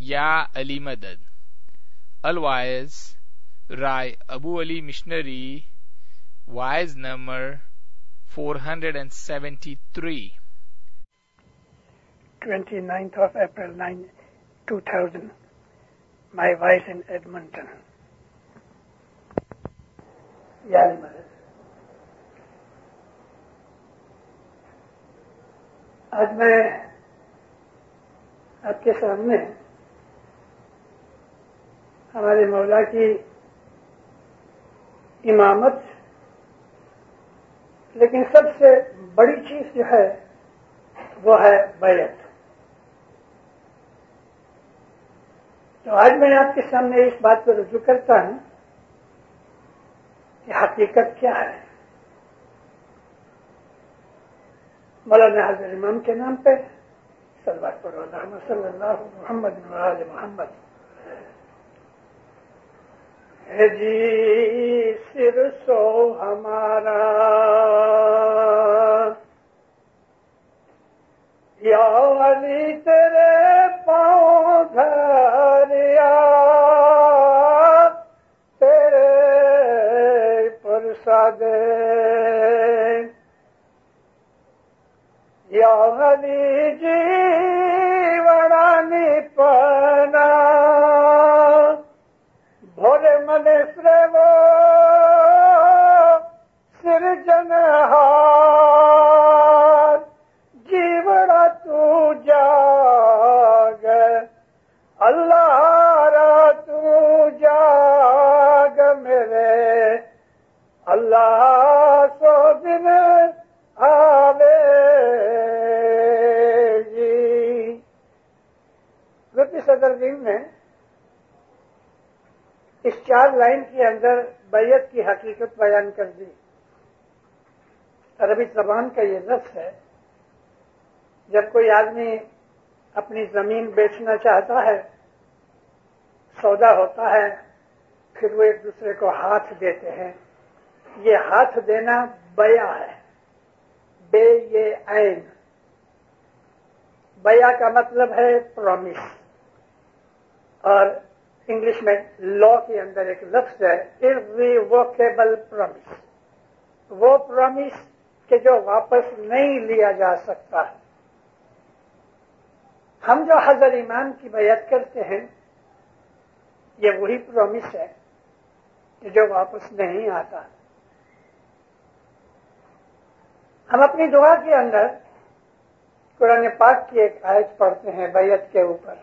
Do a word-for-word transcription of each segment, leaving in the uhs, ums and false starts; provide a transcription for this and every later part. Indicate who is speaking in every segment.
Speaker 1: Ya Ali Madad. Otherwise, Rai Abu Ali Missionary, wise number four hundred seventy-three.
Speaker 2: twenty-ninth of April two thousand. My wife in Edmonton. Ya Ali Madad. آج میں آپ کے سامنے ہمارے مولا کی امامت، لیکن سب سے بڑی چیز جو ہے وہ ہے بیعت. تو آج میں آپ کے سامنے اس بات کو رجوع کرتا ہوں کہ حقیقت کیا ہے. مولانا حضرت امام کے نام پہ صلوات پڑھو اللہم صلی اللہ محمد و آل محمد. ہے جی سر سو ہمارا یا علی تیرے پاؤں دھریا تیرے پرسادے یا علی جیوڑانی پنا بھولے من سرو سرجنہار جیوڑا تو جاگ اللہ را تو جاگ میرے اللہ سو دن آوے جی. مفتی صدر دین نے اس چار لائن کے اندر بیعت کی حقیقت بیان کر دی. عربی زبان کا یہ لفظ ہے، جب کوئی آدمی اپنی زمین بیچنا چاہتا ہے، سودا ہوتا ہے، پھر وہ ایک دوسرے کو ہاتھ دیتے ہیں. یہ ہاتھ دینا بیع ہے. بے یہ عین. بیع کا مطلب ہے پرومس، اور انگلش میں لا کے اندر ایک لفظ ہے irrevocable promise. وہ پرومس کہ جو واپس نہیں لیا جا سکتا. ہم جو حضرت امام کی بیعت کرتے ہیں یہ وہی پرومس ہے کہ جو واپس نہیں آتا. ہم اپنی دعا کے اندر قرآن پاک کی ایک آیت پڑھتے ہیں بیعت کے اوپر.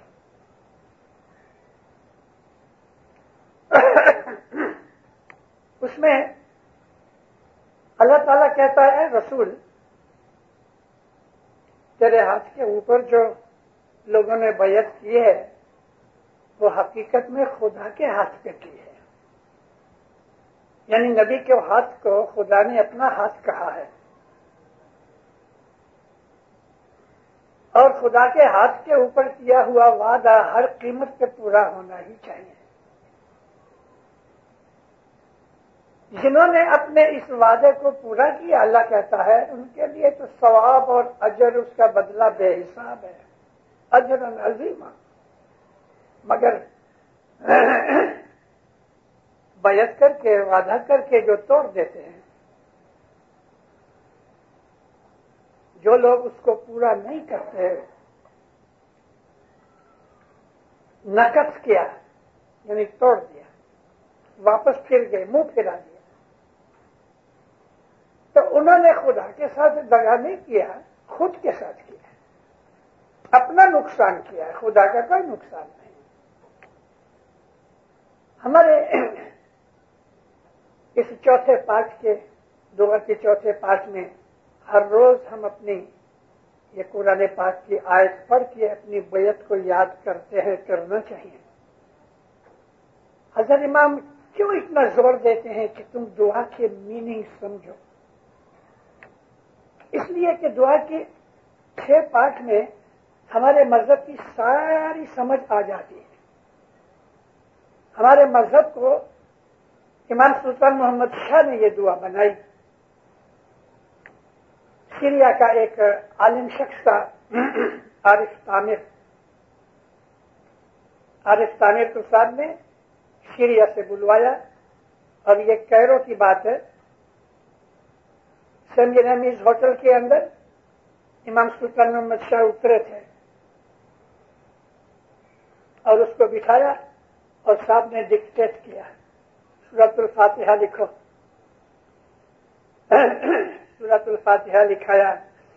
Speaker 2: اس میں اللہ تعالیٰ کہتا ہے رسول تیرے ہاتھ کے اوپر جو لوگوں نے بیعت کی ہے وہ حقیقت میں خدا کے ہاتھ پہ کی ہے. یعنی نبی کے ہاتھ کو خدا نے اپنا ہاتھ کہا ہے، اور خدا کے ہاتھ کے اوپر کیا ہوا وعدہ ہر قیمت پہ پورا ہونا ہی چاہیے. جنہوں نے اپنے اس وعدے کو پورا کیا اللہ کہتا ہے ان کے لیے تو ثواب اور اجر اس کا بدلہ بے حساب ہے. اجر عظیم. مگر بیعت کر کے وعدہ کر کے جو توڑ دیتے ہیں، جو لوگ اس کو پورا نہیں کرتے، نقص کیا یعنی توڑ دیا، واپس پھر گئے، منہ پھرا دیا، تو انہوں نے خدا کے ساتھ دغا نہیں کیا، خود کے ساتھ کیا، اپنا نقصان کیا ہے، خدا کا کوئی نقصان نہیں. ہمارے اس چوتھے پارٹ کے دعا کے چوتھے پارٹ میں ہر روز ہم اپنی یہ قرآن پاک کی آیت پڑھ کے اپنی بیعت کو یاد کرتے ہیں، کرنا چاہیے. حضرت امام کیوں اتنا زور دیتے ہیں کہ تم دعا کے میننگ سمجھو؟ اس لیے کہ دعا کے چھ پارٹ میں ہمارے مذہب کی ساری سمجھ آ جاتی ہے. ہمارے مذہب کو امام سلطان محمد شاہ نے یہ دعا بنائی. سیریا کا ایک عالم شخص تھا عارف عامر. عارف طانر تو صاحب نے سیریا سے بلوایا، اور یہ کیرو کی بات ہے، سیمینیز ہوٹل کے اندر امام سلطان محمد شاہ اترے تھے اور اس کو بٹھایا اور صاحب نے ڈکٹیٹ کیا، سورۃ الفاتحہ لکھو۔ سورۃ الفاتحہ لکھایا،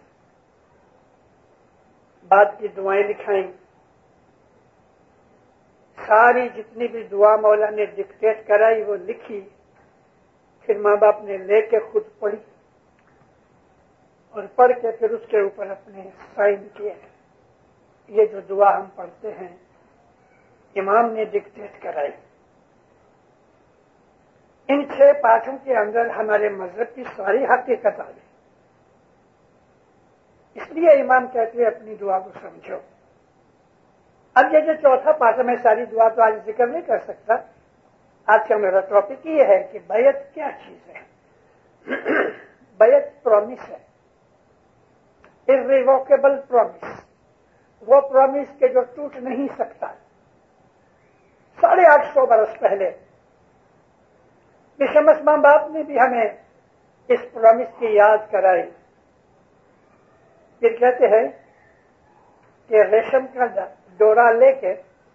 Speaker 2: بعد کی دعائیں لکھائیں، ساری جتنی بھی دعا مولا نے ڈکٹیٹ کرائی وہ لکھی، پھر ماں باپ نے لے کے خود پڑھی اور پڑھ کے پھر اس کے اوپر اپنے سائن کیے۔ یہ جو دعا ہم پڑھتے ہیں امام نے ڈکٹیٹ کرائی۔ ان چھ پاٹھوں کے اندر ہمارے مذہب کی ساری حقیقت آ گئی، اس لیے امام کہتے ہیں اپنی دعا کو سمجھو۔ اب یہ جو چوتھا پاٹھ ہے، میں ساری دعا تو آج ذکر نہیں کر سکتا، آج کا میرا ٹاپک یہ ہے کہ بیعت کیا چیز ہے۔ بیعت پرومس ہے، irrevocable promise، وہ پرومس کے جو ٹوٹ نہیں سکتا۔ ساڑھے آٹھ سو برس پہلے بشمس ماں باپ نے بھی ہمیں اس پرومس کی یاد کرائی۔ پھر کہتے ہیں کہ ریشم کا ڈورا لے کے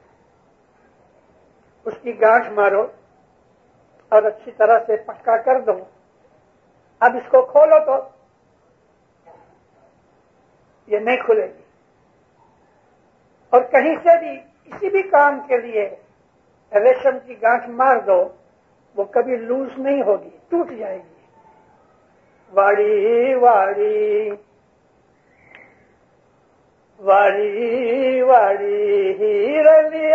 Speaker 2: اس کی گانٹھ مارو اور اچھی طرح سے پکا کر دو، اب اس کو کھولو تو یہ نہیں کھلے گی، اور کہیں سے بھی کسی بھی کام کے لیے ریشم کی گانٹھ مار دو وہ کبھی لوز نہیں ہوگی، ٹوٹ جائے گی۔ واڑی واڑی واڑی واڑی ہیرلیانی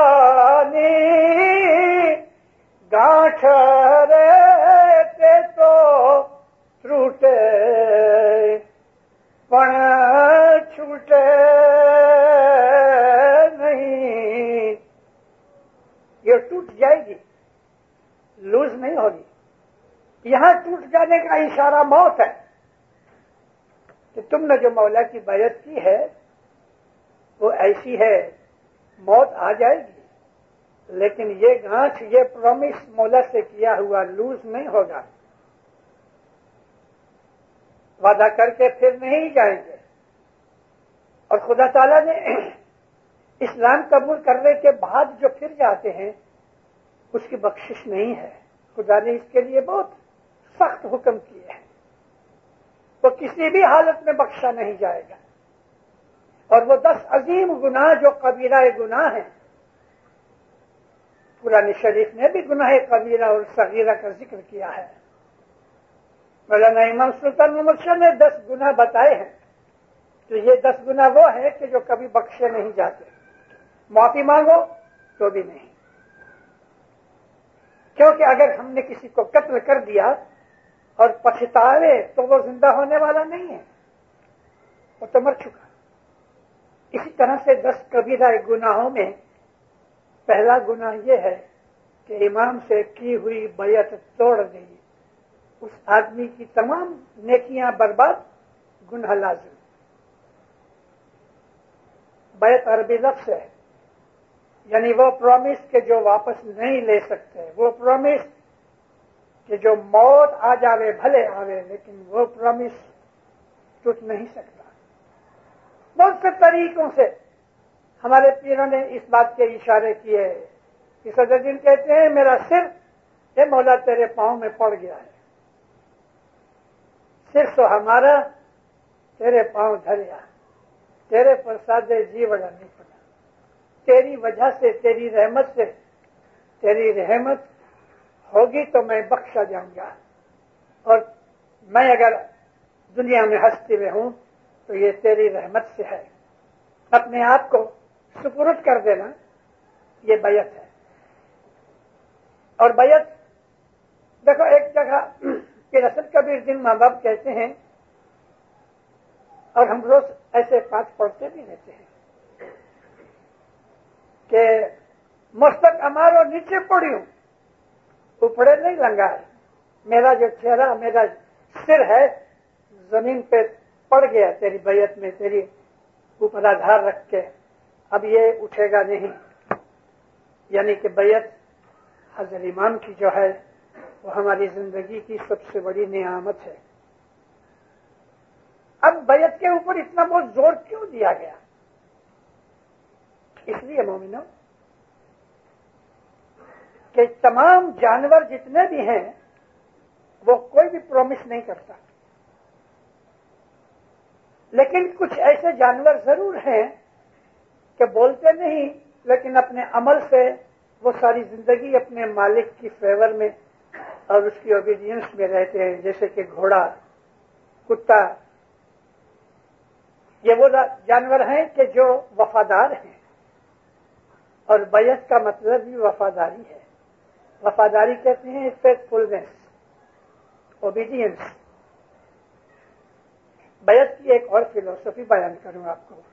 Speaker 2: گانٹھ رہتے تو ٹوٹے پن چھوٹے نہیں، یہ ٹوٹ جائے گی، لوز نہیں ہوگی۔ یہاں ٹوٹ جانے کا اشارہ موت ہے کہ تم نے جو مولا کی بیعت کی ہے وہ ایسی ہے، موت آ جائے گی، لیکن یہ گانٹھ، یہ پرومس مولا سے کیا ہوا لوز نہیں ہوگا، وعدہ کر کے پھر نہیں جائیں گے۔ اور خدا تعالیٰ نے اسلام قبول کرنے کے بعد جو پھر جاتے ہیں اس کی بخشش نہیں ہے، خدا نے اس کے لیے بہت سخت حکم کیے ہیں، وہ کسی بھی حالت میں بخشا نہیں جائے گا۔ اور وہ دس عظیم گناہ جو کبیرہ گناہ ہیں، قرآن شریف نے بھی گناہ کبیرہ اور صغیرہ کا ذکر کیا ہے۔ مولانا امام سلطان محمد شاہ نے دس گناہ بتائے ہیں، تو یہ دس گناہ وہ ہیں کہ جو کبھی بخشے نہیں جاتے، معافی مانگو تو بھی نہیں، کیونکہ اگر ہم نے کسی کو قتل کر دیا اور پچھتاوے تو وہ زندہ ہونے والا نہیں ہے، وہ تو مر چکا۔ اسی طرح سے دس کبیرہ گناہوں میں پہلا گناہ یہ ہے کہ امام سے کی ہوئی بیعت توڑ دی، اس آدمی کی تمام نیکیاں برباد، گناہ لازم۔ بیعت عربی لفظ ہے، یعنی وہ پرومس کہ جو واپس نہیں لے سکتے، وہ پرومس کہ جو موت آ جاوے بھلے آوے لیکن وہ پرومس ٹوٹ نہیں سکتا۔ بہت سے طریقوں سے ہمارے پیروں نے اس بات کے اشارے کیے کہ صدر دین کہتے ہیں میرا سر اے مولا تیرے پاؤں میں پڑ گیا ہے، سر تو ہمارا تیرے پاؤں دھریا، تیرے پرساد جی بڑا نہیں پڑا، تیری وجہ سے، تیری رحمت سے، تیری رحمت ہوگی تو میں بخشا جاؤں گا، اور میں اگر دنیا میں ہستی میں ہوں تو یہ تیری رحمت سے ہے۔ اپنے آپ کو سپرد کر دینا، یہ بیعت ہے۔ اور بیعت دیکھو، ایک جگہ کہ رسل کبیر دن ماں باپ کہتے ہیں، اور ہم روز ایسے پاٹ پڑھتے بھی رہتے ہیں کہ مستق ہمارو نیچے پڑیوں اوپڑے نہیں لنگا ہے، میرا جو چہرہ، میرا سر ہے زمین پہ پڑ گیا تیری بیعت میں، تیری اوپر آدھار رکھ کے، اب یہ اٹھے گا نہیں۔ یعنی کہ بیعت حضرت امام کی جو ہے وہ ہماری زندگی کی سب سے بڑی نعمت ہے. اب بیعت کے اوپر اتنا بہت زور کیوں دیا گیا؟ اس لیے مومنوں کہ تمام جانور جتنے بھی ہیں وہ کوئی بھی پرومس نہیں کرتا، لیکن کچھ ایسے جانور ضرور ہیں کہ بولتے نہیں لیکن اپنے عمل سے وہ ساری زندگی اپنے مالک کی فیور میں اور اس کی اوبیڈینس میں رہتے ہیں، جیسے کہ گھوڑا، کتا. یہ وہ جانور ہیں کہ جو وفادار ہیں، اور بیعت کا مطلب بھی وفاداری ہے. وفاداری کہتے ہیں فیتھفلنس، اوبیڈینس. بیعت کی ایک اور فلسفی بیان کروں آپ کو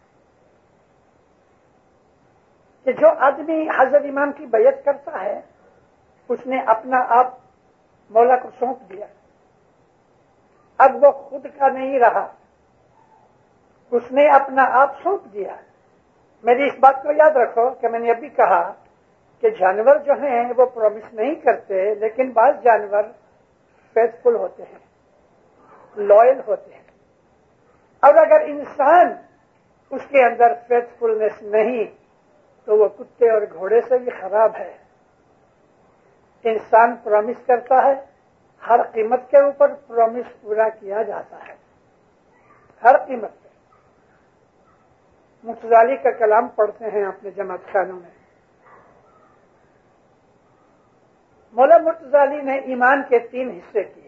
Speaker 2: کہ جو آدمی حضرت امام کی بیعت کرتا ہے اس نے اپنا آپ مولا کو سونپ دیا. اب وہ خود کا نہیں رہا، اس نے اپنا آپ سونپ دیا. میری اس بات کو یاد رکھو کہ میں نے ابھی کہا کہ جانور جو ہیں وہ پرومس نہیں کرتے، لیکن بعض جانور فیتھفل ہوتے ہیں، لائل ہوتے ہیں. اور اگر انسان اس کے اندر فیتھفلنس نہیں تو وہ کتے اور گھوڑے سے بھی خراب ہے. انسان پرومس کرتا ہے، ہر قیمت کے اوپر پرومس پورا کیا جاتا ہے، ہر قیمت پہ. مرتضالی کا کلام پڑھتے ہیں اپنے جماعت خانوں میں. مولا مرتضالی نے ایمان کے تین حصے کیے.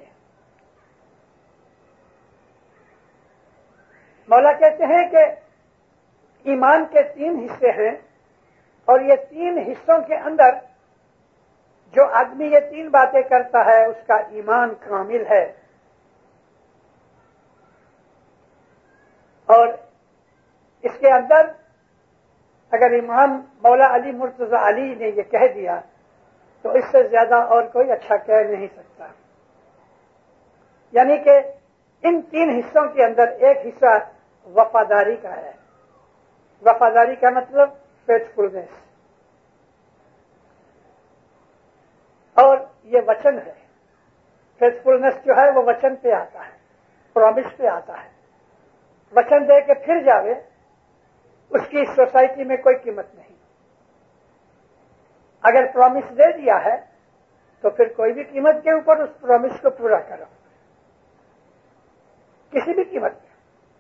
Speaker 2: مولا کہتے ہیں کہ ایمان کے تین حصے ہیں، اور یہ تین حصوں کے اندر جو آدمی یہ تین باتیں کرتا ہے اس کا ایمان کامل ہے. اور اس کے اندر اگر امام مولا علی مرتضی علی نے یہ کہہ دیا تو اس سے زیادہ اور کوئی اچھا کہہ نہیں سکتا. یعنی کہ ان تین حصوں کے اندر ایک حصہ وفاداری کا ہے. وفاداری کا مطلب فیتھفلنس، اور یہ وچن ہے. فیتھفلنس جو ہے وہ وچن پہ آتا ہے، پرومس پہ آتا ہے. وچن دے کے پھر جاوے اس کی سوسائٹی میں کوئی قیمت نہیں. اگر پرومس دے دیا ہے تو پھر کوئی بھی قیمت کے اوپر اس پرومس کو پورا کرو، کسی بھی قیمت پہ.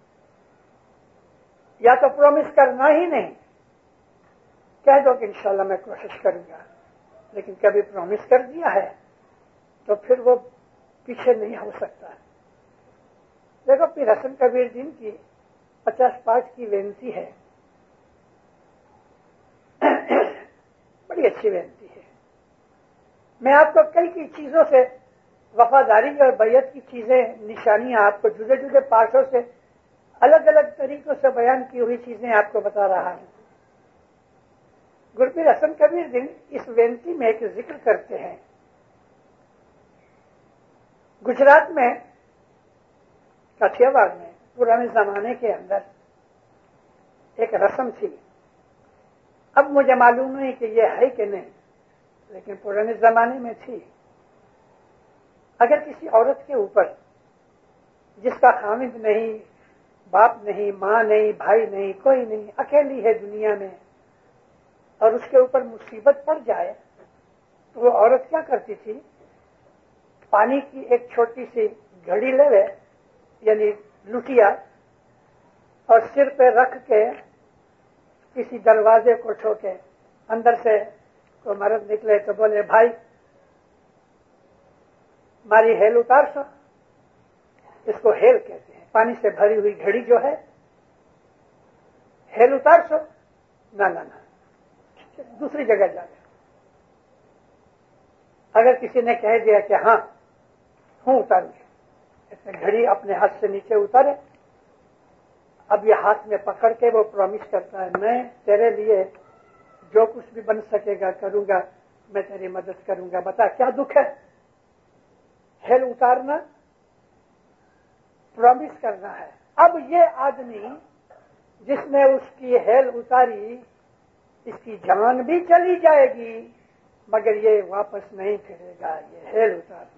Speaker 2: یا تو پرومس کرنا ہی نہیں، کہہ دو کہ انشاءاللہ میں کوشش کروں گا، لیکن کبھی پرومس کر دیا ہے تو پھر وہ پیچھے نہیں ہو سکتا. دیکھو پیر حسن کبیر دین کی پچاس پانچ کی وینتی ہے، بڑی اچھی وینتی ہے. میں آپ کو کئی کئی چیزوں سے وفاداری اور بیعت کی چیزیں، نشانیاں آپ کو جدے جدے پارٹوں سے الگ الگ طریقوں سے بیان کی ہوئی چیزیں آپ کو بتا رہا ہوں. گرپیر حسن کبیر دین اس وینتی میں ایک ذکر کرتے ہیں. گجرات میں کاٹھیا واڑ میں پرانے زمانے کے اندر ایک رسم تھی. اب مجھے معلوم نہیں کہ یہ ہے کہ نہیں، لیکن پرانے زمانے میں تھی. اگر کسی عورت کے اوپر جس کا خامد نہیں، باپ نہیں، ماں نہیں، بھائی نہیں، کوئی نہیں، اکیلی ہے دنیا میں، اور اس کے اوپر مصیبت پڑ جائے تو وہ عورت کیا کرتی تھی؟ پانی کی ایک چھوٹی سی گھڑی لے لے، یعنی لٹیا، اور سر پہ رکھ کے کسی دروازے کو ٹھوکے. اندر سے کوئی مرد نکلے تو بولے بھائی ماری ہیل اتار سو. اس کو ہیل کہتے ہیں. پانی سے بھری ہوئی گھڑی جو ہے، ہیل اتار سو. نہ نہ نہ دوسری جگہ جا گیا. اگر کسی نے کہہ دیا کہ ہاں ہوں اتاروں گی، اس نے گھڑی اپنے ہاتھ سے نیچے اتارے. اب یہ ہاتھ میں پکڑ کے وہ پرومس کرتا ہے میں تیرے لیے جو کچھ بھی بن سکے گا کروں گا، میں تیری مدد کروں گا. بتا کیا دکھ ہے؟ ہیل اتارنا پرومس کرنا ہے. اب یہ آدمی جس نے اس کی ہیل اتاری اس کی جان بھی چلی جائے گی مگر یہ واپس نہیں پھرے گا، یہ ہیل اتارنا۔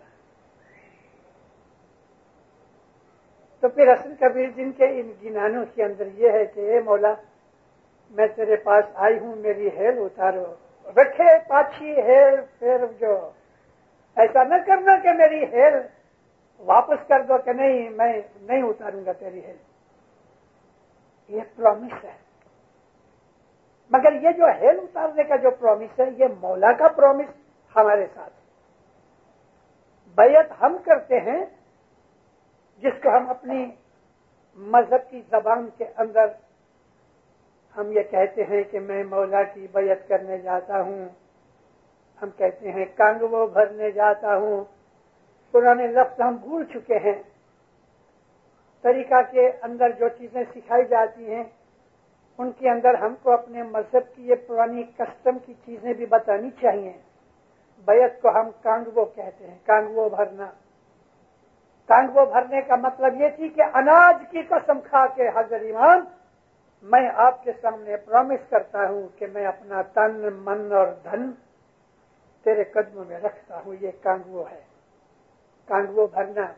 Speaker 2: تو پھر حسن کبیر جن کے ان گنانوں کے اندر یہ ہے کہ اے مولا میں تیرے پاس آئی ہوں، میری ہیل اتارو، رکھے پاچھی ہیل پھر جو، ایسا نہ کرنا کہ میری ہیل واپس کر دو کہ نہیں میں نہیں اتاروں گا تیری ہیل، یہ پرومس ہے۔ مگر یہ جو ہیل اتارنے کا جو پرومس ہے یہ مولا کا پرومس ہمارے ساتھ۔ بیعت ہم کرتے ہیں جس کو ہم اپنی مذہب کی زبان کے اندر ہم یہ کہتے ہیں کہ میں مولا کی بیعت کرنے جاتا ہوں، ہم کہتے ہیں کانگو بھرنے جاتا ہوں، پرانے لفظ ہم بھول چکے ہیں۔ طریقہ کے اندر جو چیزیں سکھائی جاتی ہیں ان کے اندر ہم کو اپنے مذہب کی یہ پرانی کسٹم کی چیزیں بھی بتانی چاہیے۔ بیعت کو ہم کانگو کہتے ہیں، کانگو بھرنا۔ کانگو بھرنے کا مطلب یہ تھی کہ اناج کی قسم کھا کے حضرت امام میں آپ کے سامنے پرومس کرتا ہوں کہ میں اپنا تن من اور دھن تیرے قدموں میں رکھتا ہوں، یہ کانگو ہے، کانگو بھرنا۔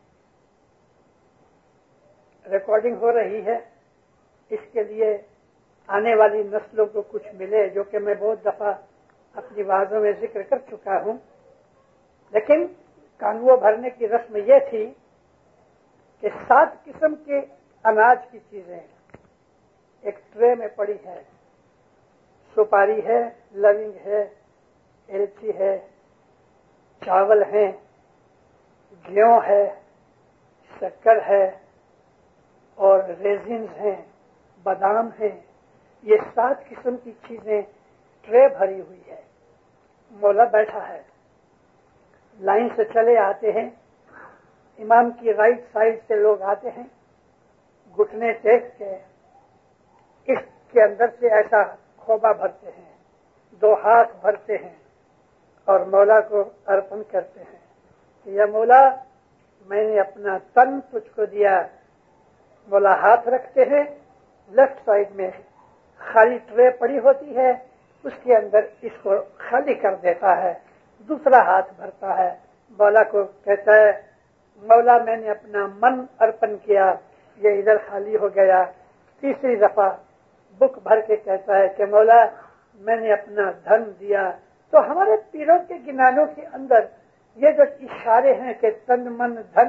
Speaker 2: ریکارڈنگ ہو رہی ہے، اس کے لیے آنے والی نسلوں کو کچھ ملے، جو کہ میں بہت دفعہ اپنی وعظوں میں ذکر کر چکا ہوں۔ لیکن کانگو بھرنے کی رسم یہ تھی کہ سات قسم کے اناج کی چیزیں ایک ٹرے میں پڑی ہے، سپاری ہے، لونگ ہے، الچی ہے، چاول ہیں، گیہوں ہے، شکر ہے اور ریزنز ہیں، بادام ہیں، یہ سات قسم کی چیزیں ٹرے بھری ہوئی ہے۔ مولا بیٹھا ہے، لائن سے چلے آتے ہیں، امام کی رائٹ سائڈ سے لوگ آتے ہیں، گھٹنے ٹیک کے اس کے اندر سے ایسا کھوبا بھرتے ہیں، دو ہاتھ بھرتے ہیں اور مولا کو ارپن کرتے ہیں کہ یا مولا میں نے اپنا تن تجھ کو دیا۔ مولا ہاتھ رکھتے ہیں، لیفٹ سائڈ میں خالی ٹرے پڑی ہوتی ہے، اس کے اندر اس کو خالی کر دیتا ہے، دوسرا ہاتھ بھرتا ہے، مولا کو کہتا ہے مولا میں نے اپنا من ارپن کیا، یہ ادھر خالی ہو گیا۔ تیسری دفعہ بک بھر کے کہتا ہے کہ مولا میں نے اپنا دھن دیا۔ تو ہمارے پیروں کے گنانوں کے اندر یہ جو اشارے ہیں کہ تن من دھن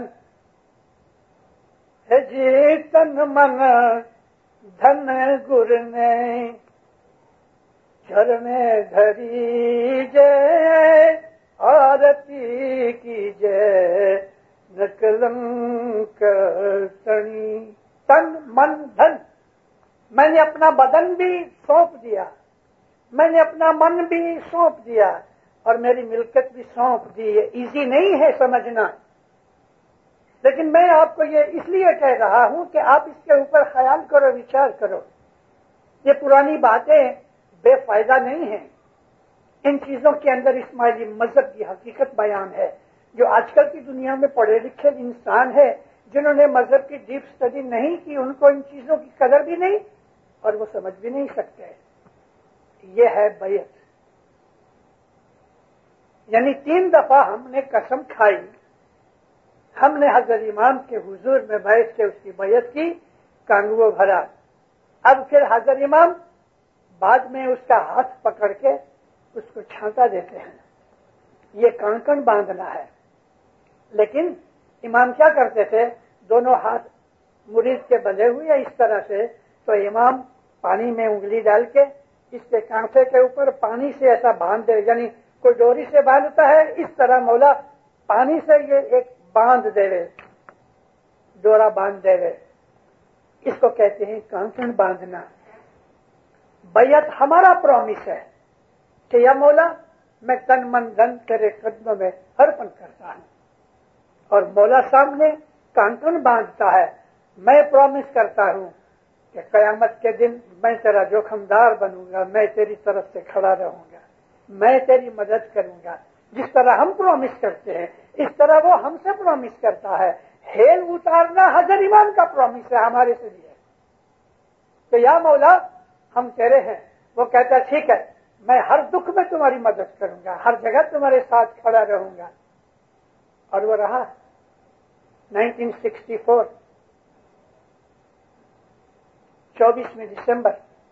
Speaker 2: ہے جی، تن من دھن گر نے چرنے دھری جے آرتی کی جے نکلنک تنی۔ تن من دھن، میں نے اپنا بدن بھی سونپ دیا، میں نے اپنا من بھی سونپ دیا اور میری ملکت بھی سونپ دی۔ یہ ایزی نہیں ہے سمجھنا، لیکن میں آپ کو یہ اس لیے کہہ رہا ہوں کہ آپ اس کے اوپر خیال کرو، وچار کرو۔ یہ پرانی باتیں بے فائدہ نہیں ہیں، ان چیزوں کے اندر اسماعیلی مذہب کی حقیقت بیان ہے۔ جو آج کل کی دنیا میں پڑھے لکھے انسان ہے جنہوں نے مذہب کی ڈیپ اسٹڈی نہیں کی، ان کو ان چیزوں کی قدر بھی نہیں اور وہ سمجھ بھی نہیں سکتے۔ یہ ہے بیعت، یعنی تین دفعہ ہم نے قسم کھائی، ہم نے حضرت امام کے حضور میں بیٹھ کے اس کی بیعت کی، کانگو بھرا۔ اب پھر حضرت امام بعد میں اس کا ہاتھ پکڑ کے اس کو چھانٹا دیتے ہیں، یہ کانکن باندھنا ہے۔ لیکن امام کیا کرتے تھے، دونوں ہاتھ مرید کے بندھے ہوئے اس طرح سے، تو امام پانی میں انگلی ڈال کے اس کے کانٹے کے اوپر پانی سے ایسا باندھ دے، یعنی کوئی ڈوری سے باندھتا ہے اس طرح مولا پانی سے یہ ایک باندھ دے رہے، ڈورا باندھ دے رہے، اس کو کہتے ہیں کانکن باندھنا۔ بیعت ہمارا پرومس ہے کہ یا مولا میں تن من دھن تیرے قدموں میں ارپن کرتا ہوں، اور مولا سامنے کانکن باندھتا ہے۔ میں پرومس کرتا ہوں کہ قیامت کے دن میں تیرا جوخمدار بنوں گا، میں تیری طرف سے کھڑا رہوں گا، میں تیری مدد کروں گا۔ جس طرح ہم پرومس کرتے ہیں اس طرح وہ ہم سے پرومس کرتا ہے۔ ہیل اتارنا حضرت امام کا پرومس ہے ہمارے سے بھی ہے کہ یا مولا ہم تیرے ہیں، وہ کہتا ٹھیک ہے میں ہر دکھ میں تمہاری مدد کروں گا, ہر جگہ تمہارے ساتھ کھڑا رہوں گا. اور وہ رہا. نائنٹین سکسٹی فور چوبیسویں دسمبر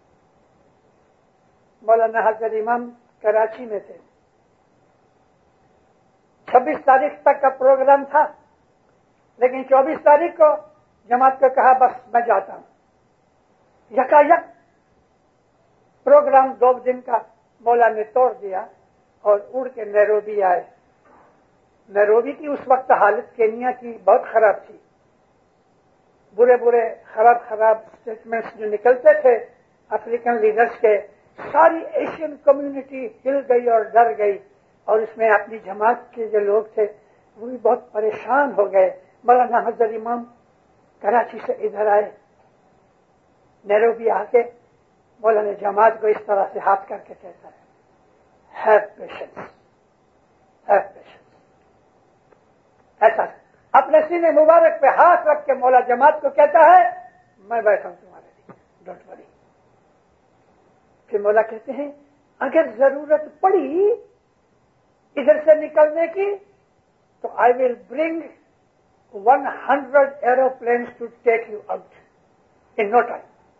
Speaker 2: مولانا حضرت امام کراچی میں تھے. چھبیس تاریخ تک کا پروگرام تھا, لیکن چوبیس تاریخ کو جماعت کو کہا بس میں جاتا ہوں. یکا یک پروگرام دو دن کا مولا نے توڑ دیا اور اڑ کے نیروبی آئے. نیروبی کی اس وقت حالت کینیا کی بہت خراب تھی. برے برے خراب خراب اسٹیٹمنٹس جو نکلتے تھے افریقن لیڈرز کے, ساری ایشین کمیونٹی ہل گئی اور ڈر گئی, اور اس میں اپنی جماعت کے جو لوگ تھے وہ بھی بہت پریشان ہو گئے. مولانا حضرت امام کراچی سے ادھر آئے, نیروبی آ کے مولانا جماعت کو اس طرح سے ہاتھ کر کے کہتا ہے ہیو پیشنس, ہیو پیشنس. ایسا اپنے سینے مبارک پہ ہاتھ رکھ کے مولا جماعت کو کہتا ہے میں بیٹھا ہوں تمہارے لیے, ڈونٹ وری. پھر مولا کہتے ہیں اگر ضرورت پڑی ادھر سے نکلنے کی تو I will bring one hundred aeroplanes to take you out in no time.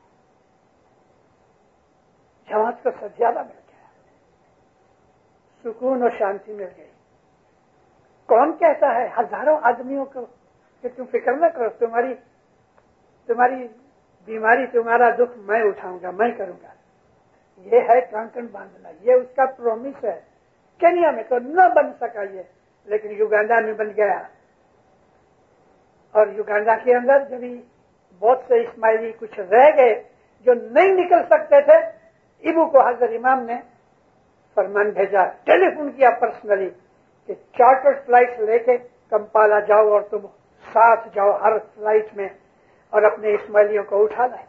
Speaker 2: جماعت کو سجادہ مل گیا, سکون اور شانتی مل گئی. کون کہتا ہے ہزاروں آدمیوں کو کہ تم فکر نہ کرو, تمہاری تمہاری بیماری تمہارا دکھ میں اٹھاؤں گا, میں کروں گا. یہ ہے کانکن باندھنا, یہ اس کا پرومس ہے. کینیا میں تو نہ بن سکا یہ, لیکن یوگانڈا میں بن گیا. اور یوگانڈا کے اندر جب بہت سے اسماعیلی کچھ رہ گئے جو نہیں نکل سکتے تھے, ابو کو حضرت امام نے فرمان بھیجا, ٹیلی فون کیا پرسنلی کہ چارٹرڈ فلائٹ لے کے کمپالا جاؤ اور تم ساتھ جاؤ ہر فلائٹ میں اور اپنے اسماعیلیوں کو اٹھا لائے.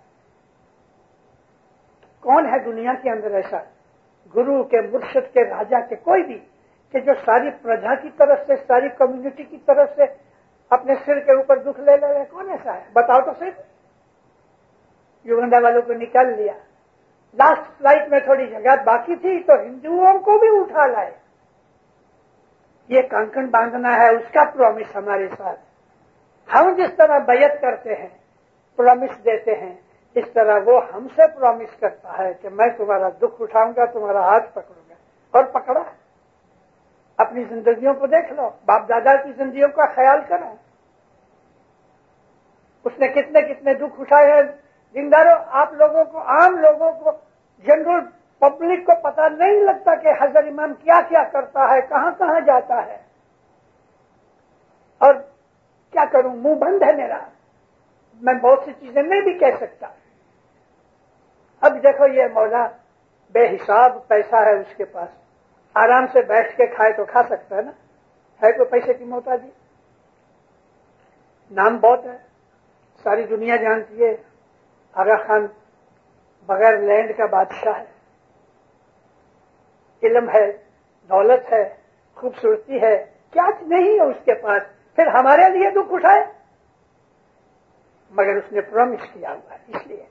Speaker 2: کون ہے دنیا کے اندر ایسا گرو کے, مرشد کے, راجا کے, کوئی بھی کہ جو ساری پرجا کی طرف سے, ساری کمیونٹی کی طرف سے اپنے سر کے اوپر دکھ لے لے, کون ایسا ہے بتاؤ تو صرف. یوگنڈا والوں کو نکال لیا, لاسٹ فلائٹ میں تھوڑی جگہ باقی تھی تو ہندوؤں کو بھی اٹھا لائے. یہ کانکن باندھنا ہے, اس کا پرومس ہمارے ساتھ. ہم جس طرح بیعت کرتے ہیں, پرومس دیتے ہیں, اس طرح وہ ہم سے پرومس کرتا ہے کہ میں تمہارا دکھ اٹھاؤں گا, تمہارا ہاتھ پکڑوں گا. اور پکڑا. اپنی زندگیوں کو دیکھ لو, باپ دادا کی زندگیوں کا خیال کرو, اس نے کتنے کتنے دکھ اٹھائے ہیں. دینداروں, آپ لوگوں کو, عام لوگوں کو, جنرل پبلک کو پتہ نہیں لگتا کہ حضرت امام کیا کیا کرتا ہے, کہاں کہاں جاتا ہے. اور کیا کروں, منہ بند ہے میرا, میں بہت سی چیزیں نہیں بھی کہہ سکتا. اب دیکھو یہ مولا بے حساب پیسہ ہے اس کے پاس, آرام سے بیٹھ کے کھائے تو کھا سکتا ہے نا, ہے کوئی پیسے کی محتاجی. نام بہت ہے, ساری دنیا جانتی ہے. آغا خان بغیر لینڈ کا بادشاہ ہے. علم ہے, دولت ہے, خوبصورتی ہے, کیا نہیں ہے اس کے پاس, پھر ہمارے لیے دکھ اٹھائے. مگر اس نے پرومس کیا ہوا ہے, اس لیے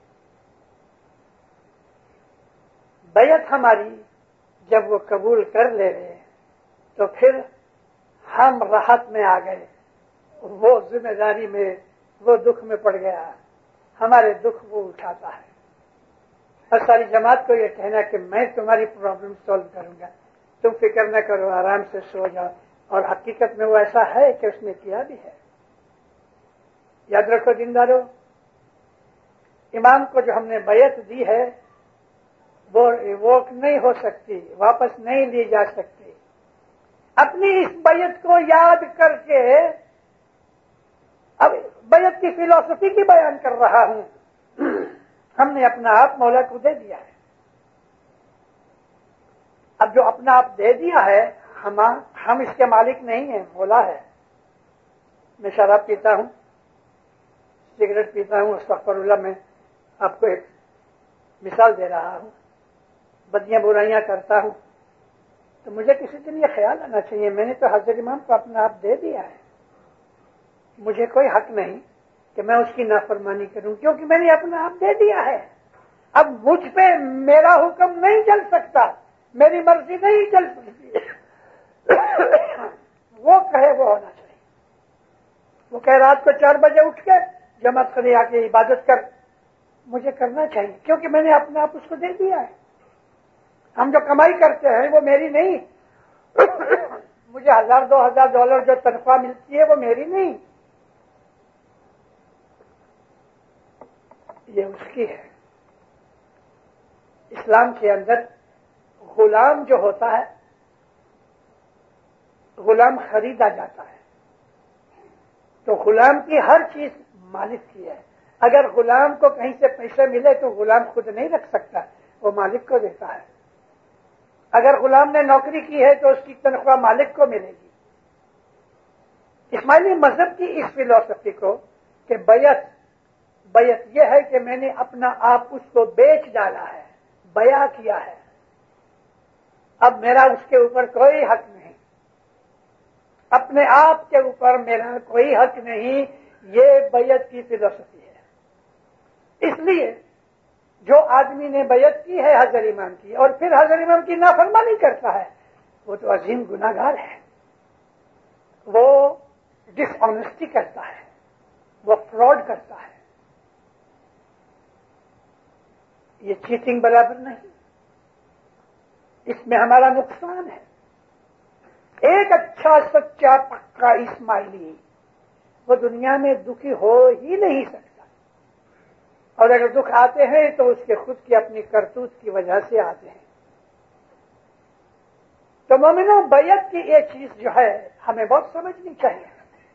Speaker 2: بیعت ہماری جب وہ قبول کر لے رہے تو پھر ہم راحت میں آ گئے. وہ ذمہ داری میں, وہ دکھ میں پڑ گیا, ہمارے دکھ وہ اٹھاتا ہے. اور ساری جماعت کو یہ کہنا کہ میں تمہاری پرابلم سالو کروں گا, تم فکر نہ کرو, آرام سے سو جاؤ. اور حقیقت میں وہ ایسا ہے کہ اس نے کیا بھی ہے. یاد رکھو دیندارو, امام کو جو ہم نے بیعت دی ہے وہ ایووک نہیں ہو سکتی, واپس نہیں لی جا سکتی. اپنی اس بیعت کو یاد کر کے, اب بیعت کی فلسفی کی بیان کر رہا ہوں. ہم نے اپنا آپ مولا کو دے دیا ہے. اب جو اپنا آپ دے دیا ہے, ہم ہم اس کے مالک نہیں ہیں, مولا ہے. میں شراب پیتا ہوں, سگریٹ پیتا ہوں, استغفر اللہ, میں آپ کو ایک مثال دے رہا ہوں. بدیاں برائیاں کرتا ہوں تو مجھے کسی دن یہ خیال آنا چاہیے میں نے تو حضرت امام کو اپنا آپ دے دیا ہے, مجھے کوئی حق نہیں کہ میں اس کی نافرمانی کروں, کیونکہ میں نے اپنا آپ دے دیا ہے. اب مجھ پہ میرا حکم نہیں چل سکتا، میری مرضی نہیں چل سکتی، وہ کہے وہ ہونا چاہیے۔ وہ کہے رات کو چار بجے اٹھ کے جماعت کھڑی آ کے عبادت کر، مجھے کرنا چاہیے کیونکہ میں نے اپنے آپ اس کو دے دیا ہے۔ ہم جو کمائی کرتے ہیں وہ میری نہیں، مجھے ہزار دو ہزار ڈالر جو تنخواہ ملتی ہے وہ میری نہیں، یہ اس کی ہے۔ اسلام کے اندر غلام جو ہوتا ہے، غلام خریدا جاتا ہے، تو غلام کی ہر چیز مالک کی ہے۔ اگر غلام کو کہیں سے پیسے ملے تو غلام خود نہیں رکھ سکتا، وہ مالک کو دیتا ہے۔ اگر غلام نے نوکری کی ہے تو اس کی تنخواہ مالک کو ملے گی۔ اسماعیلی مذہب کی اس فلسفی کو کہ بیعت بیعت یہ ہے کہ میں نے اپنا آپ اس کو بیچ ڈالا ہے، بیع کیا ہے، اب میرا اس کے اوپر کوئی حق نہیں، اپنے آپ کے اوپر میرا کوئی حق نہیں، یہ بیعت کی فلسفی ہے۔ اس لیے جو آدمی نے بیعت کی ہے حضرت امام کی اور پھر حضرت امام کی نافرمانی کرتا ہے، وہ تو عظیم گناہگار ہے، وہ ڈس آنیسٹی کرتا ہے، وہ فراڈ کرتا ہے، یہ چیٹنگ برابر نہیں، اس میں ہمارا نقصان ہے۔ ایک اچھا سچا پکا اسماعیلی وہ دنیا میں دکھی ہو ہی نہیں سکتا، اور اگر دکھ آتے ہیں تو اس کے خود کی اپنی کرتوت کی وجہ سے آتے ہیں۔ تو مومنوں، بیعت کی یہ چیز جو ہے ہمیں بہت سمجھنی چاہیے۔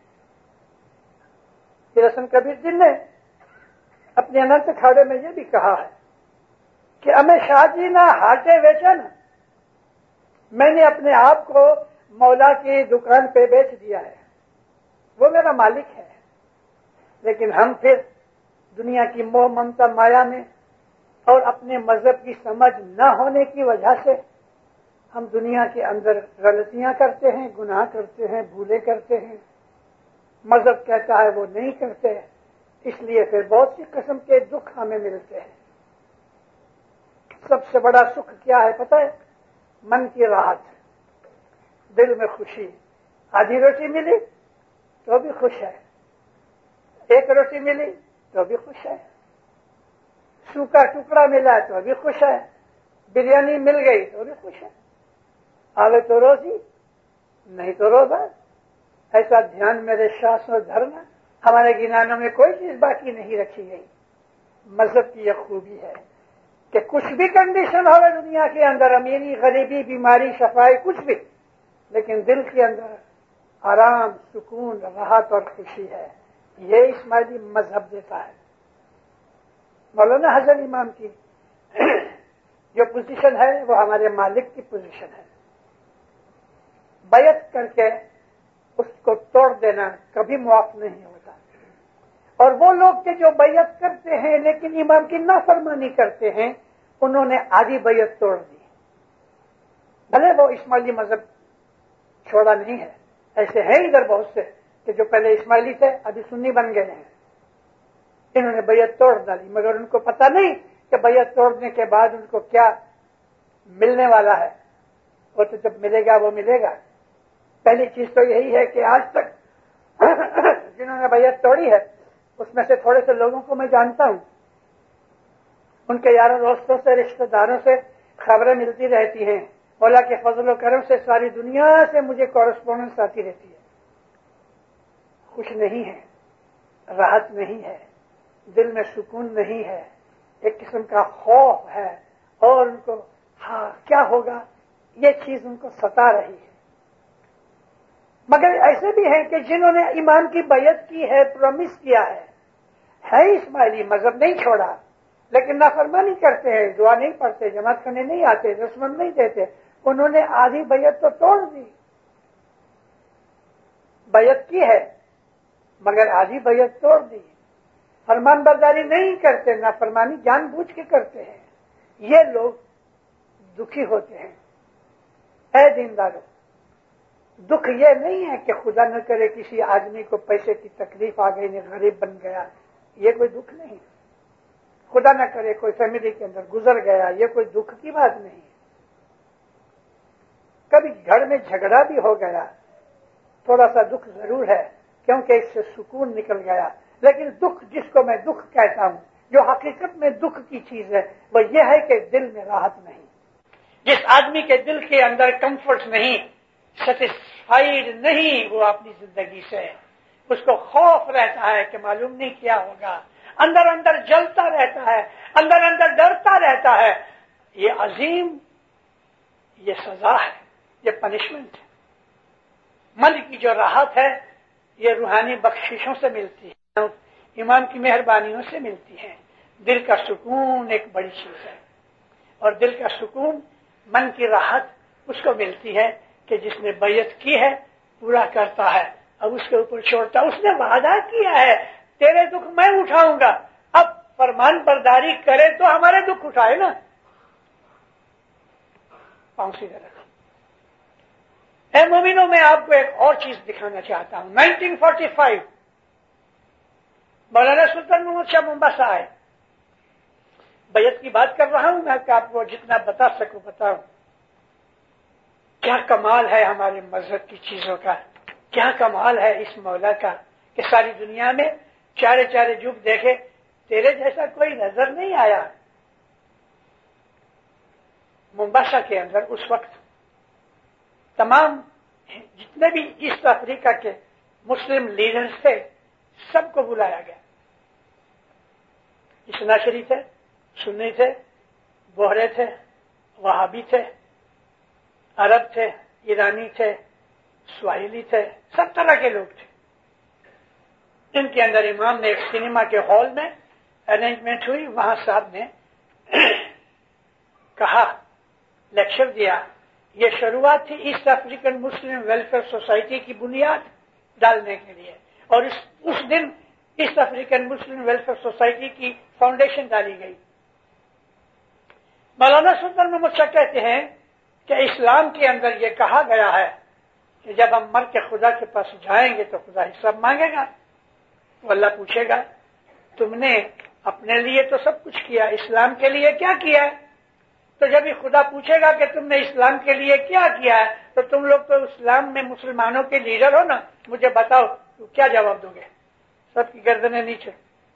Speaker 2: پھر حسن کبیر جی نے اپنے اننت کھاڑے میں یہ بھی کہا ہے کہ ہمیں شاہ جی نہ ہاٹے ویچن، میں نے اپنے آپ کو مولا کی دکان پہ بیچ دیا ہے، وہ میرا مالک ہے، لیکن ہم پھر دنیا کی موہ ممتا مایا میں اور اپنے مذہب کی سمجھ نہ ہونے کی وجہ سے ہم دنیا کے اندر غلطیاں کرتے ہیں، گناہ کرتے ہیں، بھولے کرتے ہیں، مذہب کہتا ہے وہ نہیں کرتے، اس لیے پھر بہت سی قسم کے دکھ ہمیں ملتے ہیں۔ سب سے بڑا سکھ کیا ہے پتہ ہے؟ من کی راحت، دل میں خوشی۔ آدھی روٹی ملی تو بھی خوش ہے، ایک روٹی ملی تو بھی خوش ہے، سوکھا ٹکڑا ملا تو بھی خوش ہے، بریانی مل گئی تو بھی خوش ہے، آگے تو روزی نہیں تو روزہ۔ ایسا دھیان میرے شاس اور دھرم، ہمارے گنانوں میں کوئی چیز باقی نہیں رکھی گئی۔ مذہب کی یہ خوبی ہے کہ کچھ بھی کنڈیشن ہو دنیا کے اندر، امیری غریبی بیماری شفائی کچھ بھی، لیکن دل کے اندر آرام سکون راحت اور خوشی ہے، یہ اسماعیلی مذہب دیتا ہے۔ مولانا حضرت امام کی جو پوزیشن ہے وہ ہمارے مالک کی پوزیشن ہے۔ بیعت کر کے اس کو توڑ دینا کبھی معاف نہیں ہوتا، اور وہ لوگ کہ جو بیعت کرتے ہیں لیکن امام کی نافرمانی کرتے ہیں، انہوں نے آدھی بیعت توڑ دی، بھلے وہ اسماعیلی مذہب چھوڑا نہیں ہے، ایسے ہیں ادھر بہت سے کہ جو پہلے اسماعیلی تھے ابھی سنی بن گئے ہیں، انہوں نے بیعت توڑ ڈالی، مگر ان کو پتہ نہیں کہ بیعت توڑنے کے بعد ان کو کیا ملنے والا ہے، وہ تو جب ملے گا وہ ملے گا۔ پہلی چیز تو یہی ہے کہ آج تک جنہوں نے بیعت توڑی ہے اس میں سے تھوڑے سے لوگوں کو میں جانتا ہوں، ان کے یاروں دوستوں سے رشتہ داروں سے خبریں ملتی رہتی ہیں، مولا کے فضل و کرم سے ساری دنیا سے مجھے کورسپونڈنس آتی رہتی ہے، خوش نہیں ہے، راحت نہیں ہے، دل میں سکون نہیں ہے، ایک قسم کا خوف ہے، اور ان کو ہاں کیا ہوگا یہ چیز ان کو ستا رہی ہے۔ مگر ایسے بھی ہیں کہ جنہوں نے ایمان کی بیعت کی ہے، پرومس کیا ہے ہے اسماعیلی، مذہب نہیں چھوڑا، لیکن نافرمانی کرتے ہیں، دعا نہیں پڑھتے، جماعت کرنے نہیں آتے، رسمت نہیں دیتے، انہوں نے آدھی بیعت تو توڑ دی، بیعت کی ہے مگر آدھی بیعت توڑ دی، فرمان برداری نہیں کرتے، نافرمانی جان بوجھ کے کرتے ہیں، یہ لوگ دکھی ہوتے ہیں۔ اے دینداروں، دکھ یہ نہیں ہے کہ خدا نہ کرے کسی آدمی کو پیسے کی تکلیف آ گئی، غریب بن گیا، یہ کوئی دکھ نہیں۔ خدا نہ کرے کوئی فیملی کے اندر گزر گیا، یہ کوئی دکھ کی بات نہیں ہے۔ کبھی گھر میں جھگڑا بھی ہو گیا، تھوڑا سا دکھ ضرور ہے کیونکہ اس سے سکون نکل گیا، لیکن دکھ جس کو میں دکھ کہتا ہوں، جو حقیقت میں دکھ کی چیز ہے، وہ یہ ہے کہ دل میں راحت نہیں۔ جس آدمی کے دل کے اندر کمفرٹ نہیں، سیٹسفائیڈ نہیں وہ اپنی زندگی سے، اس کو خوف رہتا ہے کہ معلوم نہیں کیا ہوگا، اندر اندر جلتا رہتا ہے، اندر اندر ڈرتا رہتا ہے، یہ عظیم، یہ سزا ہے، یہ پنشمنٹ ہے۔ من کی جو راحت ہے یہ روحانی بخششوں سے ملتی ہے، ایمان کی مہربانیوں سے ملتی ہے۔ دل کا سکون ایک بڑی چیز ہے، اور دل کا سکون، من کی راحت اس کو ملتی ہے کہ جس نے بیعت کی ہے پورا کرتا ہے، اب اس کے اوپر چھوڑتا، اس نے وعدہ کیا ہے تیرے دکھ میں اٹھاؤں گا، اب فرمان برداری کرے تو ہمارے دکھ اٹھائے نا۔ پاؤں سیدھے رکھو۔ اے مومنوں، میں آپ کو ایک اور چیز دکھانا چاہتا ہوں۔ نائنٹین فورٹی فائیو مولانا سلطان محمد شاہ مومباسا آئے۔ بیعت کی بات کر رہا ہوں میں، کہ آپ کو جتنا بتا سکوں بتاؤں۔ کیا کمال ہے ہمارے مذہب کی چیزوں کا، کیا کمال ہے اس مولا کا کہ ساری دنیا میں چارے چارے جگ دیکھے، تیرے جیسا کوئی نظر نہیں آیا۔ مومباسا کے اندر اس وقت تمام جتنے بھی ایسٹ افریقہ کے مسلم لیڈرز تھے سب کو بلایا گیا۔ اسناشری تھے، سنی تھے، بوہرے تھے، وہابی تھے، عرب تھے، ایرانی تھے، سواحلی تھے، سب طرح کے لوگ تھے۔ ان کے اندر امام نے ایک سنیما کے ہال میں ارینجمنٹ ہوئی، وہاں صاحب نے کہا، لیکچر دیا۔ یہ شروعات تھی East African Muslim welfare society کی بنیاد ڈالنے کے لیے، اور اس اس دن East African Muslim welfare society کی فاؤنڈیشن ڈالی گئی۔ مولانا سلطان محمد شاہ کہتے ہیں کہ اسلام کے اندر یہ کہا گیا ہے کہ جب ہم مر کے خدا کے پاس جائیں گے تو خدا حساب مانگے گا، تو اللہ پوچھے گا تم نے اپنے لیے تو سب کچھ کیا، اسلام کے لیے کیا کیا ہے؟ تو جب یہ خدا پوچھے گا کہ تم نے اسلام کے لیے کیا کیا ہے، تو تم لوگ تو اسلام میں مسلمانوں کے لیڈر ہو نا، مجھے بتاؤ تو کیا جواب دو گے؟ سب کی گردنیں نیچے،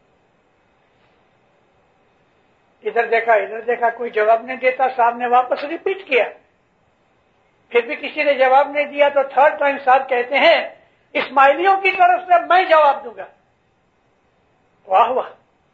Speaker 2: ادھر دیکھا ادھر دیکھا، کوئی جواب نہیں دیتا۔ صاحب نے واپس ریپیٹ کیا، پھر بھی کسی نے جواب نہیں دیا، تو تھرڈ ٹائم صاحب کہتے ہیں اسماعیلیوں کی طرف سے میں جواب دوں گا۔ واہ واہ،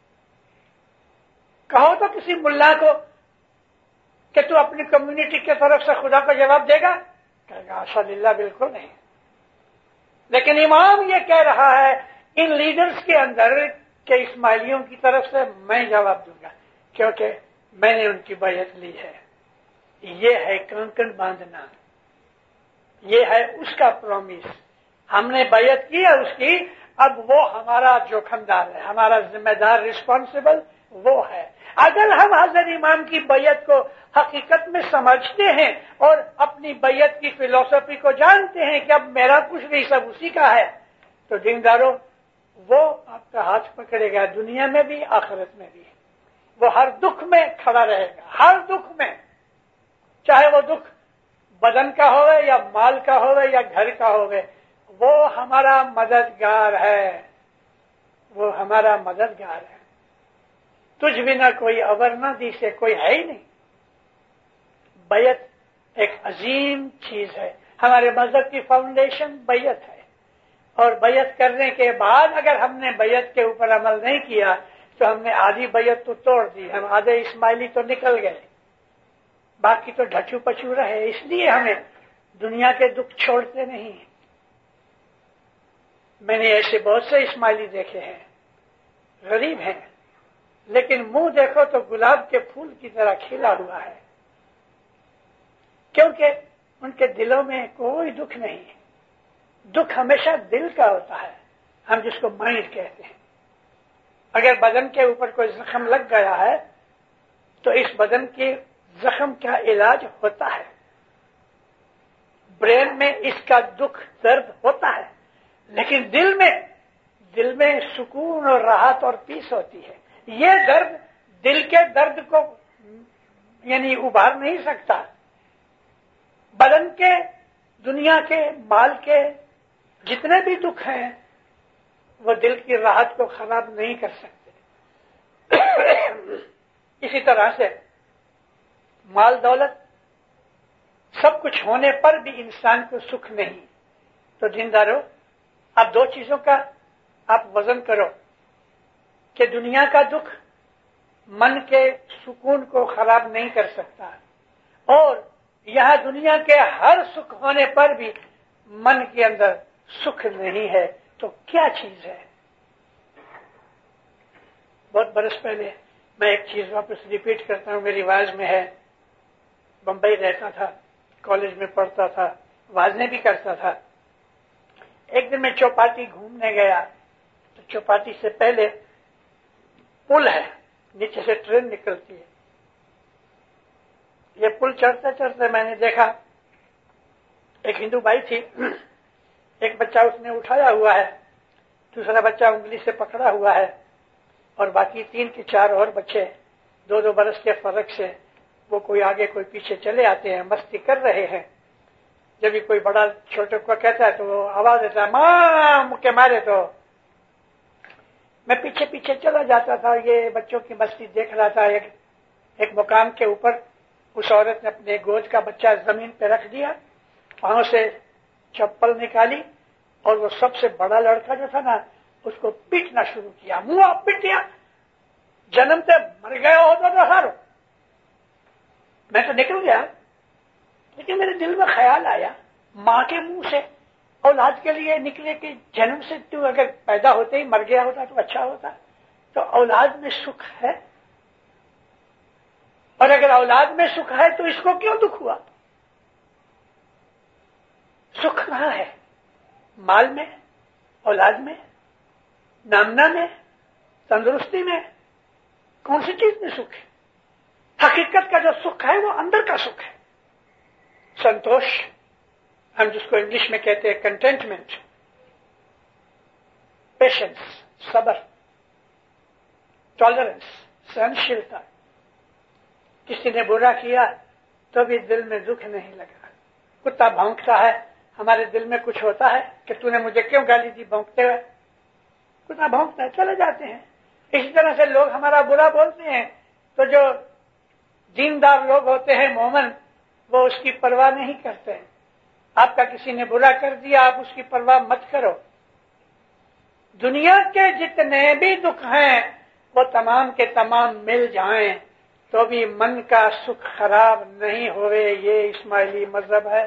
Speaker 2: کہو تو کسی ملا کو کہ تو اپنی کمیونٹی کی طرف سے خدا کا جواب دے گا؟ کہے گا آشا للہ، بالکل نہیں۔ لیکن امام یہ کہہ رہا ہے ان لیڈرز کے اندر کہ اسماعیلیوں کی طرف سے میں جواب دوں گا، کیونکہ میں نے ان کی بیعت لی ہے۔ یہ ہے کنکن باندھنا، یہ ہے اس کا پرومس۔ ہم نے بیعت کی ہے اس کی، اب وہ ہمارا جوخم دار ہے، ہمارا ذمہ دار، رسپانسبل وہ ہے۔ اگر ہم حضرت امام کی بیعت کو حقیقت میں سمجھتے ہیں اور اپنی بیعت کی فلسفی کو جانتے ہیں کہ اب میرا کچھ نہیں، سب اسی کا ہے، تو دینداروں وہ آپ کا ہاتھ پکڑے گا، دنیا میں بھی آخرت میں بھی۔ وہ ہر دکھ میں کھڑا رہے گا، ہر دکھ میں، چاہے وہ دکھ بدن کا ہوئے یا مال کا ہوئے یا گھر کا ہوئے، وہ ہمارا مددگار ہے، وہ ہمارا مددگار ہے۔ تجھ بنا کوئی ابر نہ دی سے کوئی ہے ہی نہیں۔ بیعت ایک عظیم چیز ہے، ہمارے مذہب کی فاؤنڈیشن بیعت ہے، اور بیعت کرنے کے بعد اگر ہم نے بیعت کے اوپر عمل نہیں کیا تو ہم نے آدھی بیعت تو توڑ دی، ہم آدھے اسماعیلی تو نکل گئے، باقی تو ڈھچو پچو رہے۔ اس لیے ہمیں دنیا کے دکھ چھوڑتے نہیں۔ میں نے ایسے بہت سے اسماعیلی دیکھے ہیں، غریب ہیں، لیکن منہ دیکھو تو گلاب کے پھول کی طرح کھلا ہوا ہے، کیونکہ ان کے دلوں میں کوئی دکھ نہیں ہے۔ دکھ ہمیشہ دل کا ہوتا ہے، ہم جس کو مائنڈ کہتے ہیں۔ اگر بدن کے اوپر کوئی زخم لگ گیا ہے تو اس بدن کے زخم کا علاج ہوتا ہے، برین میں اس کا دکھ درد ہوتا ہے، لیکن دل میں دل میں سکون اور راحت اور پیس ہوتی ہے۔ یہ درد دل کے درد کو یعنی ابھار نہیں سکتا، بدن کے، دنیا کے، مال کے جتنے بھی دکھ ہیں وہ دل کی راحت کو خراب نہیں کر سکتے۔ اسی طرح سے مال دولت سب کچھ ہونے پر بھی انسان کو سکھ نہیں۔ تو دیندارو، اب دو چیزوں کا آپ وزن کرو کہ دنیا کا دکھ من کے سکون کو خراب نہیں کر سکتا، اور یہاں دنیا کے ہر سکھ ہونے پر بھی من کے اندر سکھ نہیں ہے، تو کیا چیز ہے؟ بہت برس پہلے میں ایک چیز واپس ریپیٹ کرتا ہوں، میری واعظ میں ہے، بمبئی رہتا تھا، کالج میں پڑھتا تھا، واعظیں بھی کرتا تھا۔ ایک دن میں چوپاٹی گھومنے گیا تو چوپاٹی سے پہلے پل ہے، نیچے سے ٹرین نکلتی ہے۔ یہ پل چڑھتے چڑھتے میں نے دیکھا ایک ہندو بھائی تھی، ایک بچہ اس نے اٹھایا ہوا ہے، دوسرا بچہ انگلی سے پکڑا ہوا ہے، اور باقی تین کے چار اور بچے دو دو برس کے فرق سے وہ کوئی آگے کوئی پیچھے چلے آتے ہیں، مستی کر رہے ہیں۔ جب بھی کوئی بڑا چھوٹے کو کہتا ہے تو وہ آواز دیتا ہے ماں مکے مارے، تو میں پیچھے پیچھے چلا جاتا تھا، یہ بچوں کی مستی دیکھ رہا تھا۔ ایک ایک مقام کے اوپر اس عورت نے اپنے گود کا بچہ زمین پہ رکھ دیا، وہاں سے چپل نکالی اور وہ سب سے بڑا لڑکا جو تھا نا اس کو پیٹنا شروع کیا، منہ پیٹیا، جنم سے مر گیا ہو تو سارو۔ میں تو نکل گیا، لیکن میرے دل میں خیال آیا ماں کے منہ سے اولاد کے لیے نکلے کہ جنم سے تو اگر پیدا ہوتے ہی مر گیا ہوتا تو اچھا ہوتا، تو اولاد میں سکھ ہے، اور اگر اولاد میں سکھ ہے تو اس کو کیوں دکھ ہوا؟ سکھ کہاں ہے؟ مال میں، اولاد میں، نامنا میں، تندرستی میں؟ کون سی چیز میں سکھ ہے؟ حقیقت کا جو سکھ ہے وہ اندر کا سکھ ہے، سنتوش، ہم جس کو انگلش میں کہتے ہیں کنٹینٹمنٹ، پیشنس، صبر، ٹالرنس، سہنشیلتا۔ کسی نے برا کیا تو بھی دل میں دکھ نہیں لگا۔ کتا بھونکتا ہے، ہمارے دل میں کچھ ہوتا ہے کہ تو نے مجھے کیوں گالی دی بھونکتے ہوئے؟ کتا بھونکتا ہے، چلے جاتے ہیں۔ اسی طرح سے لوگ ہمارا برا بولتے ہیں تو جو دیندار لوگ ہوتے ہیں، مومن، وہ اس کی پرواہ نہیں کرتے ہیں۔ آپ کا کسی نے برا کر دیا، آپ اس کی پرواہ مت کرو۔ دنیا کے جتنے بھی دکھ ہیں وہ تمام کے تمام مل جائیں تو بھی من کا سکھ خراب نہیں ہوئے، یہ اسماعیلی مذہب ہے۔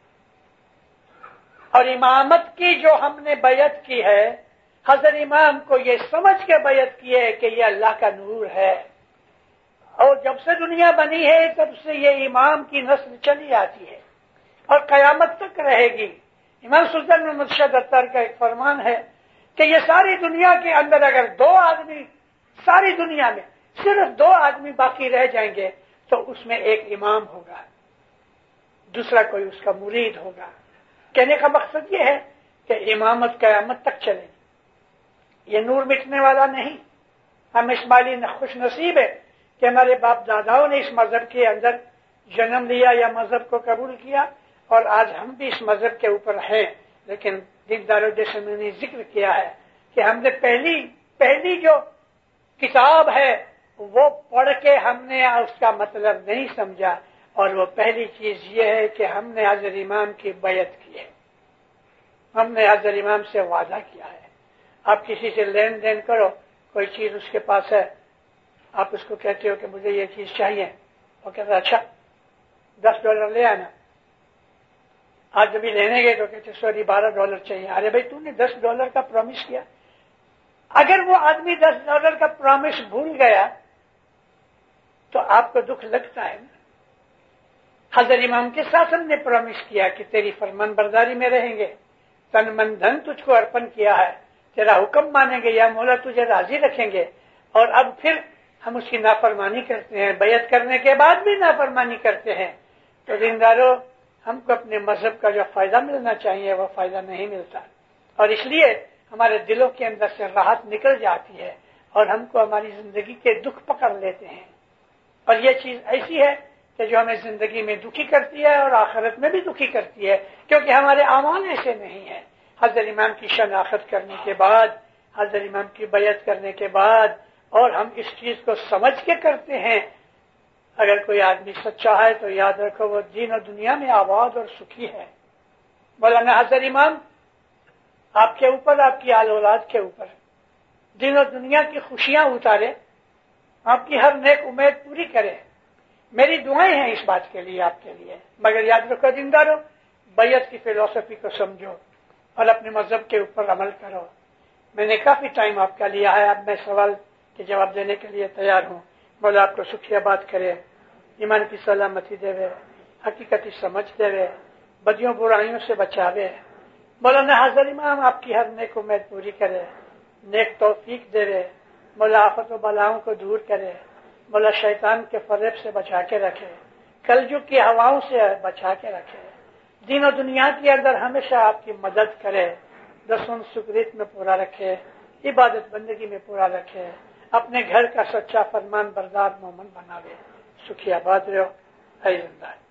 Speaker 2: اور امامت کی جو ہم نے بیعت کی ہے، حضرت امام کو یہ سمجھ کے بیعت کی ہے کہ یہ اللہ کا نور ہے، اور جب سے دنیا بنی ہے تب سے یہ امام کی نسل چلی آتی ہے اور قیامت تک رہے گی۔ امام سلطان محمد شاہ دتار کا ایک فرمان ہے کہ یہ ساری دنیا کے اندر اگر دو آدمی، ساری دنیا میں صرف دو آدمی باقی رہ جائیں گے تو اس میں ایک امام ہوگا، دوسرا کوئی اس کا مرید ہوگا۔ کہنے کا مقصد یہ ہے کہ امامت قیامت تک چلے گی، یہ نور مٹنے والا نہیں۔ ہم اسماعیلی خوش نصیب ہے کہ ہمارے باپ داداؤں نے اس مذہب کے اندر جنم لیا یا مذہب کو قبول کیا، اور آج ہم بھی اس مذہب کے اوپر ہیں۔ لیکن دینداروں جیسے میں نے ذکر کیا ہے کہ ہم نے پہلی پہلی جو کتاب ہے وہ پڑھ کے ہم نے اس کا مطلب نہیں سمجھا، اور وہ پہلی چیز یہ ہے کہ ہم نے حضرت امام کی بیعت کی ہے، ہم نے حضرت امام سے وعدہ کیا ہے۔ آپ کسی سے لین دین کرو، کوئی چیز اس کے پاس ہے، آپ اس کو کہتے ہو کہ مجھے یہ چیز چاہیے، وہ کہتا ہے اچھا دس ڈالر لے آنا۔ آج جب بھی لینے گئے تو کہتے سوری بارہ ڈالر چاہیے۔ ارے بھائی تو نے دس ڈالر کا پرومس کیا۔ اگر وہ آدمی دس ڈالر کا پرومس بھول گیا تو آپ کو دکھ لگتا ہے نا۔ حضرت امام کے ساتھ ہم نے پرومس کیا کہ تیری فرمان برداری میں رہیں گے، تن من دھن تجھ کو ارپن کیا ہے، تیرا حکم مانیں گے یا مولا تجھے راضی رکھیں گے، اور اب پھر ہم اس کی نافرمانی کرتے ہیں، بیعت کرنے کے بعد بھی نافرمانی کرتے ہیں۔ تو دینداروں، ہم کو اپنے مذہب کا جو فائدہ ملنا چاہیے وہ فائدہ نہیں ملتا، اور اس لیے ہمارے دلوں کے اندر سے راحت نکل جاتی ہے۔ اور ہم کو ہماری زندگی کے دکھ پکڑ لیتے ہیں، اور یہ چیز ایسی ہے کہ جو ہمیں زندگی میں دکھی کرتی ہے اور آخرت میں بھی دکھی کرتی ہے، کیونکہ ہمارے اعمال ایسے نہیں ہیں۔ حضرت امام کی شناخت کرنے کے بعد، حضرت امام کی بیعت کرنے کے بعد، اور ہم اس چیز کو سمجھ کے کرتے ہیں، اگر کوئی آدمی سچا ہے تو یاد رکھو وہ دین و دنیا میں آباد اور سکھی ہے۔ مولانا حضرت امام آپ کے اوپر، آپ کی آل اولاد کے اوپر دین و دنیا کی خوشیاں اتارے، آپ کی ہر نیک امید پوری کرے، میری دعائیں ہیں اس بات کے لیے آپ کے لیے۔ مگر یاد رکھو دیندارو، بیعت کی فلسفی کو سمجھو اور اپنے مذہب کے اوپر عمل کرو۔ میں نے کافی ٹائم آپ کا لیا ہے، اب میں سوال کے جواب دینے کے لیے تیار ہوں۔ مولا آپ کو سکھی آباد کرے، ایمان کی سلامتی دے، حقیقتی سمجھ دے، بدیوں برائیوں سے بچاوے۔ مولانا حضرت امام آپ کی ہر نیک امید پوری کرے، نیک توفیق دے، مولا آفت و بلاؤں کو دور کرے، مولا شیطان کے فریب سے بچا کے رکھے، کلجگ کی ہواؤں سے بچا کے رکھے، دین و دنیا کے اندر ہمیشہ آپ کی مدد کرے، دسون سکریت میں پورا رکھے، عبادت بندگی میں پورا رکھے، اپنے گھر کا سچا فرمان بردار مومن بناوے۔ سکھی آباد رہو، اے زندہ۔